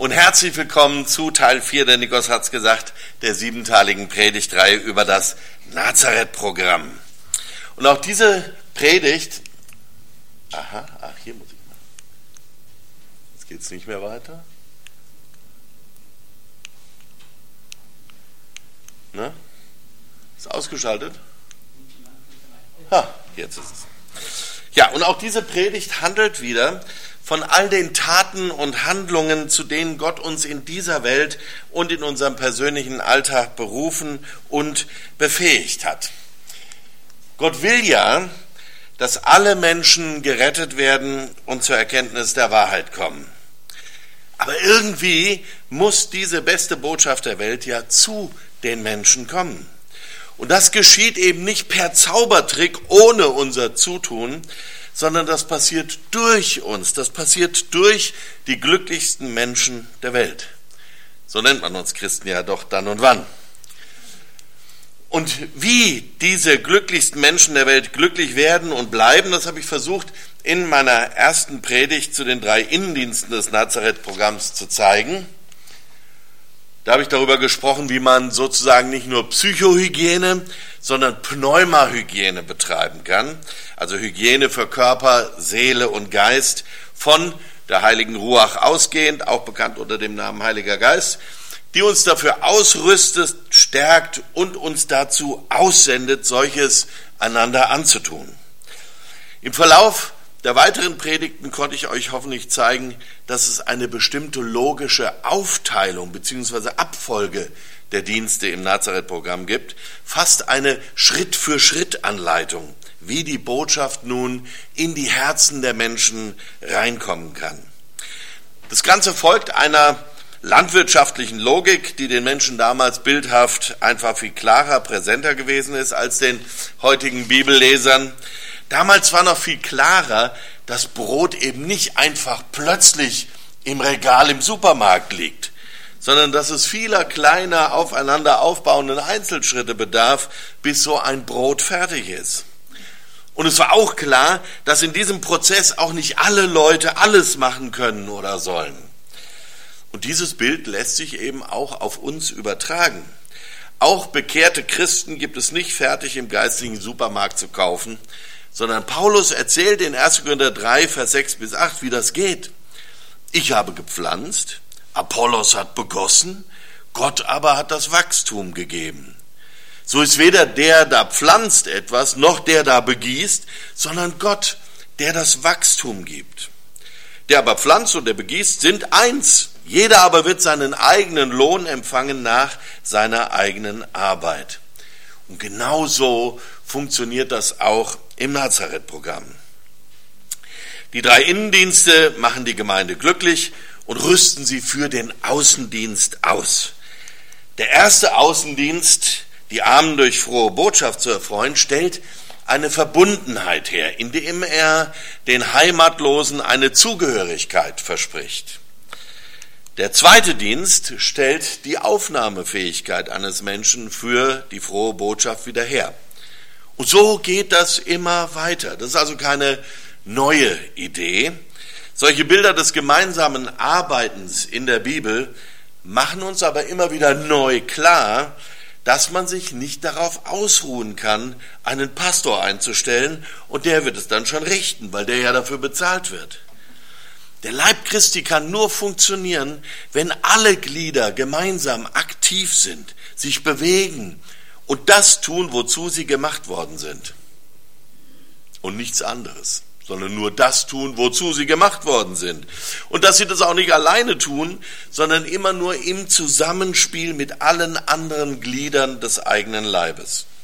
Und herzlich willkommen zu Teil 4, der Nikos hat's gesagt, der 7-teiligen Predigtreihe über das Nazareth-Programm. Und auch diese Predigt, hier muss ich mal. Jetzt geht's nicht mehr weiter. Ne? Ist ausgeschaltet? Jetzt ist es. Ja, und auch diese Predigt handelt wieder von all den Taten und Handlungen, zu denen Gott uns in dieser Welt und in unserem persönlichen Alltag berufen und befähigt hat. Gott will ja, dass alle Menschen gerettet werden und zur Erkenntnis der Wahrheit kommen. Aber irgendwie muss diese beste Botschaft der Welt ja zu den Menschen kommen. Und das geschieht eben nicht per Zaubertrick ohne unser Zutun, sondern das passiert durch uns, das passiert durch die glücklichsten Menschen der Welt. So nennt man uns Christen ja doch dann und wann. Und wie diese glücklichsten Menschen der Welt glücklich werden und bleiben, das habe ich versucht in meiner ersten Predigt zu den 3 Innendiensten des Nazareth-Programms zu zeigen. Da habe ich darüber gesprochen, wie man sozusagen nicht nur Psychohygiene, sondern Pneumahygiene betreiben kann. Also Hygiene für Körper, Seele und Geist von der heiligen Ruach ausgehend, auch bekannt unter dem Namen Heiliger Geist, die uns dafür ausrüstet, stärkt und uns dazu aussendet, solches einander anzutun. Im Verlauf der weiteren Predigten konnte ich euch hoffentlich zeigen, dass es eine bestimmte logische Aufteilung bzw. Abfolge der Dienste im Nazareth-Programm gibt, fast eine Schritt-für-Schritt-Anleitung, wie die Botschaft nun in die Herzen der Menschen reinkommen kann. Das Ganze folgt einer landwirtschaftlichen Logik, die den Menschen damals bildhaft einfach viel klarer, präsenter gewesen ist als den heutigen Bibellesern. Damals war noch viel klarer, dass Brot eben nicht einfach plötzlich im Regal im Supermarkt liegt, sondern dass es vieler kleiner, aufeinander aufbauenden Einzelschritte bedarf, bis so ein Brot fertig ist. Und es war auch klar, dass in diesem Prozess auch nicht alle Leute alles machen können oder sollen. Und dieses Bild lässt sich eben auch auf uns übertragen. Auch bekehrte Christen gibt es nicht fertig im geistlichen Supermarkt zu kaufen, sondern Paulus erzählt in 1. Korinther 3, Vers 6 bis 8, wie das geht. Ich habe gepflanzt, Apollos hat begossen, Gott aber hat das Wachstum gegeben. So ist weder der da pflanzt etwas, noch der da begießt, sondern Gott, der das Wachstum gibt. Der aber pflanzt und der begießt sind eins. Jeder aber wird seinen eigenen Lohn empfangen nach seiner eigenen Arbeit. Und genau so funktioniert das auch im Nazareth-Programm. Die 3 Innendienste machen die Gemeinde glücklich und rüsten sie für den Außendienst aus. Der erste Außendienst, die Armen durch frohe Botschaft zu erfreuen, stellt eine Verbundenheit her, indem er den Heimatlosen eine Zugehörigkeit verspricht. Der zweite Dienst stellt die Aufnahmefähigkeit eines Menschen für die frohe Botschaft wieder her. Und so geht das immer weiter. Das ist also keine neue Idee. Solche Bilder des gemeinsamen Arbeitens in der Bibel machen uns aber immer wieder neu klar, dass man sich nicht darauf ausruhen kann, einen Pastor einzustellen und der wird es dann schon richten, weil der ja dafür bezahlt wird. Der Leib Christi kann nur funktionieren, wenn alle Glieder gemeinsam aktiv sind, sich bewegen und das tun, wozu sie gemacht worden sind. Und nichts anderes, sondern nur das tun, wozu sie gemacht worden sind. Und dass sie das auch nicht alleine tun, sondern immer nur im Zusammenspiel mit allen anderen Gliedern des eigenen Leibes.